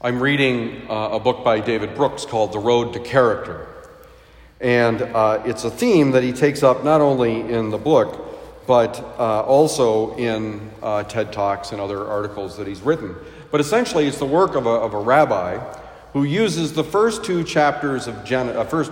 I'm reading a book by David Brooks called The Road to Character. And it's a theme that he takes up not only in the book, but also in TED Talks and other articles that he's written. But essentially, it's the work of a rabbi who uses the first two chapters of Genesis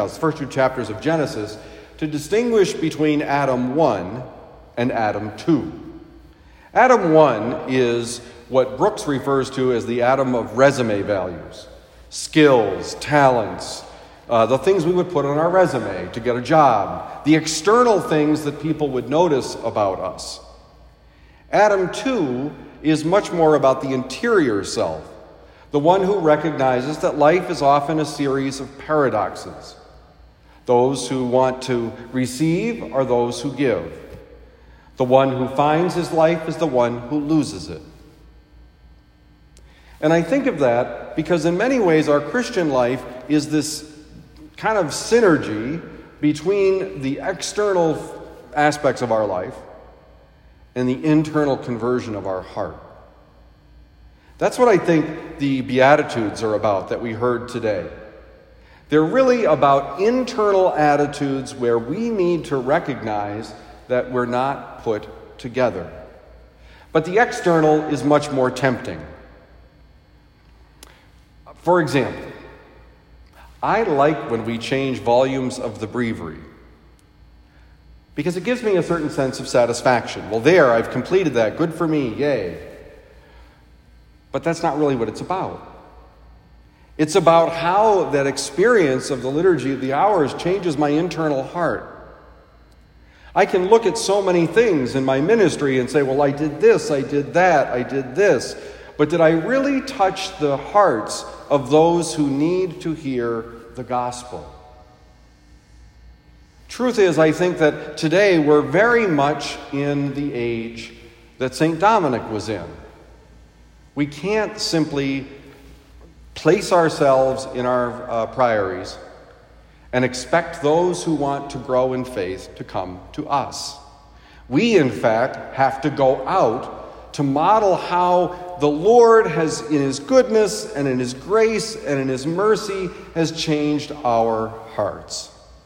to distinguish between Adam 1 and Adam 2. Adam 1 is what Brooks refers to as the Adam of resume values, skills, talents, the things we would put on our resume to get a job, the external things that people would notice about us. Adam 2 is much more about the interior self, the one who recognizes that life is often a series of paradoxes. Those who want to receive are those who give. The one who finds his life is the one who loses it. And I think of that because in many ways our Christian life is this kind of synergy between the external aspects of our life and the internal conversion of our heart. That's what I think the Beatitudes are about that we heard today. They're really about internal attitudes where we need to recognize that we're not put together. But the external is much more tempting. For example, I like when we change volumes of the breviary because it gives me a certain sense of satisfaction. Well, there, I've completed that. Good for me. Yay. But that's not really what it's about. It's about how that experience of the Liturgy of the Hours changes my internal heart. I can look at so many things in my ministry and say, well, I did this, I did that, I did this. But did I really touch the hearts of those who need to hear the gospel? Truth is, I think that today we're very much in the age that St. Dominic was in. We can't simply place ourselves in our priories and expect those who want to grow in faith to come to us. We, in fact, have to go out to model how the Lord has, in His goodness and in His grace and in His mercy, has changed our hearts.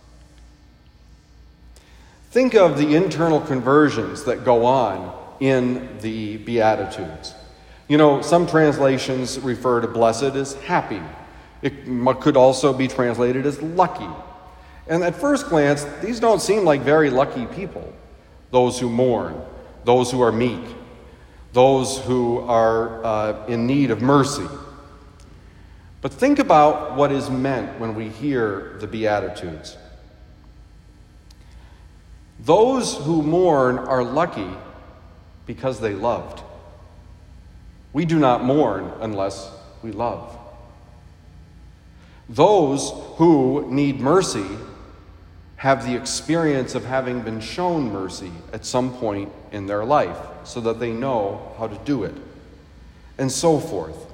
Think of the internal conversions that go on in the Beatitudes. You know, some translations refer to blessed as happy. It could also be translated as lucky. And at first glance, these don't seem like very lucky people. Those who mourn, those who are meek, those who are in need of mercy. But think about what is meant when we hear the Beatitudes. Those who mourn are lucky because they loved. We do not mourn unless we love. Those who need mercy have the experience of having been shown mercy at some point in their life so that they know how to do it, and so forth.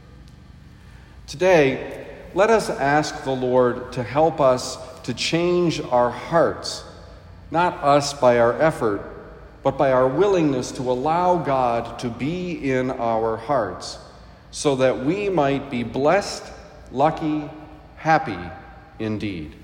Today, let us ask the Lord to help us to change our hearts, not us by our effort, but by our willingness to allow God to be in our hearts so that we might be blessed, lucky, happy indeed.